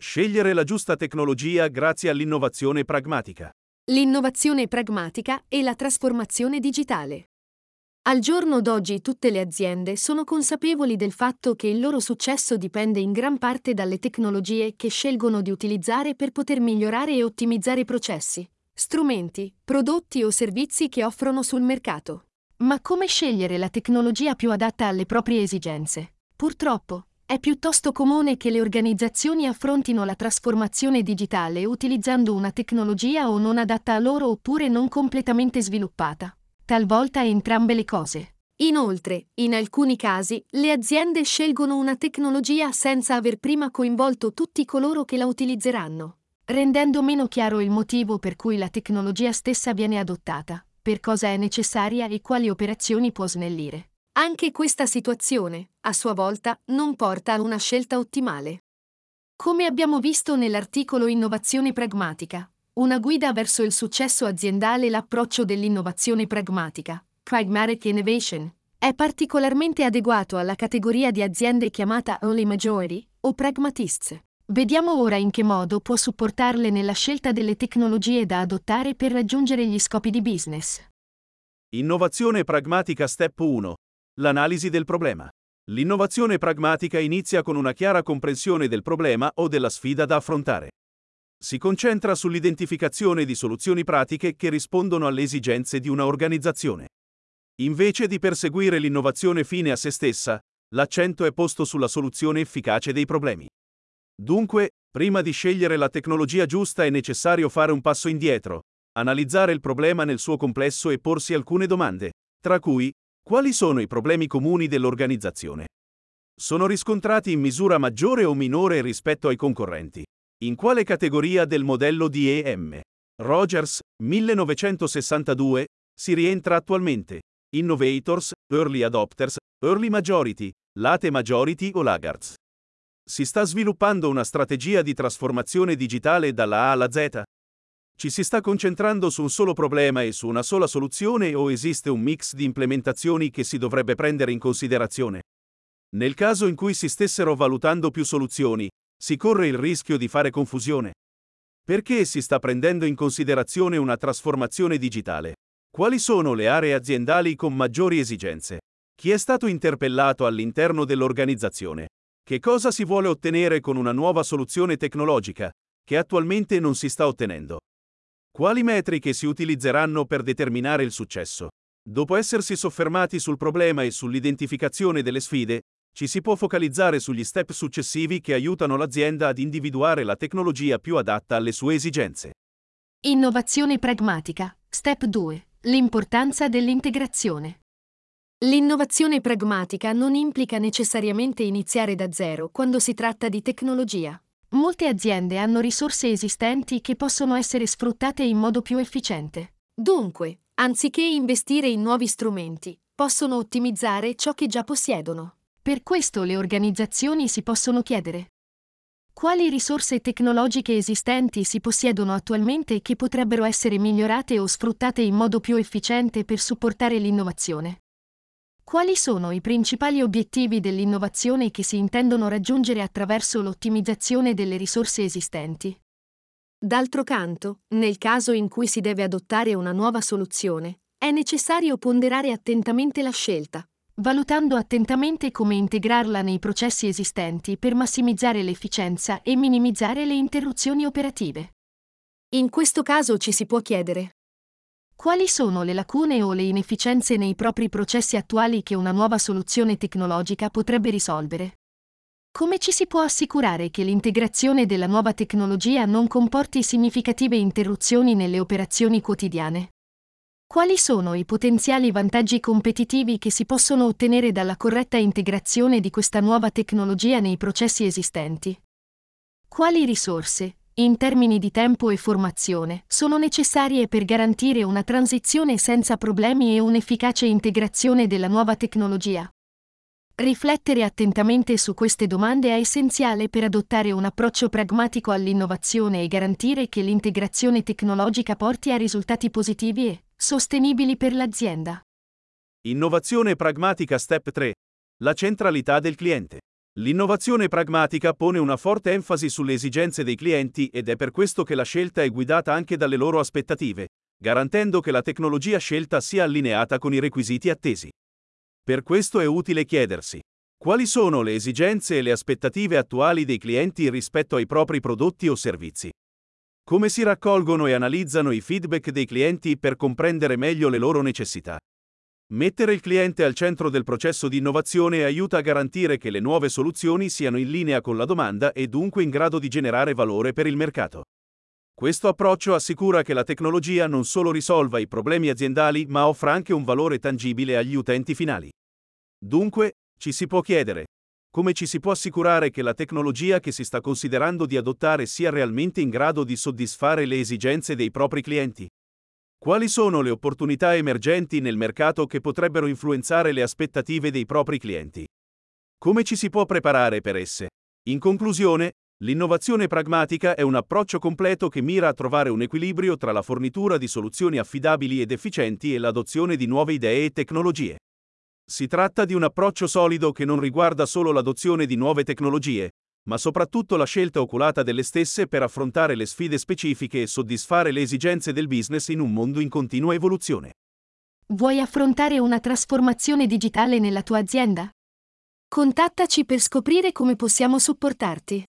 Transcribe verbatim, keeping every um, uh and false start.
Scegliere la giusta tecnologia grazie all'innovazione pragmatica. L'innovazione pragmatica e la trasformazione digitale. Al giorno d'oggi tutte le aziende sono consapevoli del fatto che il loro successo dipende in gran parte dalle tecnologie che scelgono di utilizzare per poter migliorare e ottimizzare processi, strumenti, prodotti o servizi che offrono sul mercato. Ma come scegliere la tecnologia più adatta alle proprie esigenze? Purtroppo, è piuttosto comune che le organizzazioni affrontino la trasformazione digitale utilizzando una tecnologia o non adatta a loro oppure non completamente sviluppata. Talvolta entrambe le cose. Inoltre, in alcuni casi, le aziende scelgono una tecnologia senza aver prima coinvolto tutti coloro che la utilizzeranno, rendendo meno chiaro il motivo per cui la tecnologia stessa viene adottata, per cosa è necessaria e quali operazioni può snellire. Anche questa situazione, a sua volta, non porta a una scelta ottimale. Come abbiamo visto nell'articolo Innovazione pragmatica, una guida verso il successo aziendale, l'approccio dell'innovazione pragmatica, Pragmatic Innovation, è particolarmente adeguato alla categoria di aziende chiamata Early Majority o Pragmatists. Vediamo ora in che modo può supportarle nella scelta delle tecnologie da adottare per raggiungere gli scopi di business. Innovazione pragmatica Step uno. L'analisi del problema. L'innovazione pragmatica inizia con una chiara comprensione del problema o della sfida da affrontare. Si concentra sull'identificazione di soluzioni pratiche che rispondono alle esigenze di una organizzazione. Invece di perseguire l'innovazione fine a se stessa, l'accento è posto sulla soluzione efficace dei problemi. Dunque, prima di scegliere la tecnologia giusta è necessario fare un passo indietro, analizzare il problema nel suo complesso e porsi alcune domande, tra cui: quali sono i problemi comuni dell'organizzazione? Sono riscontrati in misura maggiore o minore rispetto ai concorrenti? In quale categoria del modello di E M Rogers, millenovecentosessantadue, si rientra attualmente? Innovators, Early Adopters, Early Majority, Late Majority o Laggards? Si sta sviluppando una strategia di trasformazione digitale dalla A alla Z? Ci si sta concentrando su un solo problema e su una sola soluzione o esiste un mix di implementazioni che si dovrebbe prendere in considerazione? Nel caso in cui si stessero valutando più soluzioni, si corre il rischio di fare confusione. Perché si sta prendendo in considerazione una trasformazione digitale? Quali sono le aree aziendali con maggiori esigenze? Chi è stato interpellato all'interno dell'organizzazione? Che cosa si vuole ottenere con una nuova soluzione tecnologica, che attualmente non si sta ottenendo? Quali metriche si utilizzeranno per determinare il successo? Dopo essersi soffermati sul problema e sull'identificazione delle sfide, ci si può focalizzare sugli step successivi che aiutano l'azienda ad individuare la tecnologia più adatta alle sue esigenze. Innovazione pragmatica. Step due. L'importanza dell'integrazione. L'innovazione pragmatica non implica necessariamente iniziare da zero quando si tratta di tecnologia. Molte aziende hanno risorse esistenti che possono essere sfruttate in modo più efficiente. Dunque, anziché investire in nuovi strumenti, possono ottimizzare ciò che già possiedono. Per questo le organizzazioni si possono chiedere: quali risorse tecnologiche esistenti si possiedono attualmente e che potrebbero essere migliorate o sfruttate in modo più efficiente per supportare l'innovazione? Quali sono i principali obiettivi dell'innovazione che si intendono raggiungere attraverso l'ottimizzazione delle risorse esistenti? D'altro canto, nel caso in cui si deve adottare una nuova soluzione, è necessario ponderare attentamente la scelta, valutando attentamente come integrarla nei processi esistenti per massimizzare l'efficienza e minimizzare le interruzioni operative. In questo caso ci si può chiedere: quali sono le lacune o le inefficienze nei propri processi attuali che una nuova soluzione tecnologica potrebbe risolvere? Come ci si può assicurare che l'integrazione della nuova tecnologia non comporti significative interruzioni nelle operazioni quotidiane? Quali sono i potenziali vantaggi competitivi che si possono ottenere dalla corretta integrazione di questa nuova tecnologia nei processi esistenti? Quali risorse, in termini di tempo e formazione, sono necessarie per garantire una transizione senza problemi e un'efficace integrazione della nuova tecnologia? Riflettere attentamente su queste domande è essenziale per adottare un approccio pragmatico all'innovazione e garantire che l'integrazione tecnologica porti a risultati positivi e sostenibili per l'azienda. Innovazione pragmatica Step tre. La centralità del cliente. L'innovazione pragmatica pone una forte enfasi sulle esigenze dei clienti ed è per questo che la scelta è guidata anche dalle loro aspettative, garantendo che la tecnologia scelta sia allineata con i requisiti attesi. Per questo è utile chiedersi: quali sono le esigenze e le aspettative attuali dei clienti rispetto ai propri prodotti o servizi? Come si raccolgono e analizzano i feedback dei clienti per comprendere meglio le loro necessità? Mettere il cliente al centro del processo di innovazione aiuta a garantire che le nuove soluzioni siano in linea con la domanda e dunque in grado di generare valore per il mercato. Questo approccio assicura che la tecnologia non solo risolva i problemi aziendali, ma offra anche un valore tangibile agli utenti finali. Dunque, ci si può chiedere: come ci si può assicurare che la tecnologia che si sta considerando di adottare sia realmente in grado di soddisfare le esigenze dei propri clienti? Quali sono le opportunità emergenti nel mercato che potrebbero influenzare le aspettative dei propri clienti? Come ci si può preparare per esse? In conclusione, l'innovazione pragmatica è un approccio completo che mira a trovare un equilibrio tra la fornitura di soluzioni affidabili ed efficienti e l'adozione di nuove idee e tecnologie. Si tratta di un approccio solido che non riguarda solo l'adozione di nuove tecnologie, ma soprattutto la scelta oculata delle stesse per affrontare le sfide specifiche e soddisfare le esigenze del business in un mondo in continua evoluzione. Vuoi affrontare una trasformazione digitale nella tua azienda? Contattaci per scoprire come possiamo supportarti.